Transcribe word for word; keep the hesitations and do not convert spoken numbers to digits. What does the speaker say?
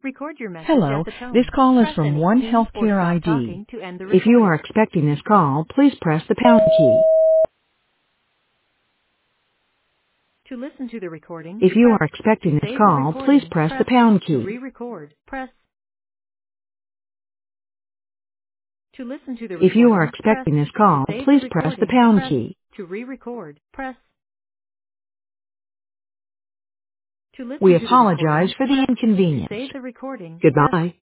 Record your message Hello, at the this tone. call is Press from any One key or Healthcare stop I D. talking to end the If you are recording. expecting this call, please press the pound key. To listen to the recording, If you press. are To expecting this save the call, please recording, press the press. pound To key. re-record, press. To listen to the If you are recording, press. expecting this To call, save the please press the recording, pound press. key. To re-record, press. To We listen to the apologize recording, for the press. To inconvenience. save the recording, press. Goodbye.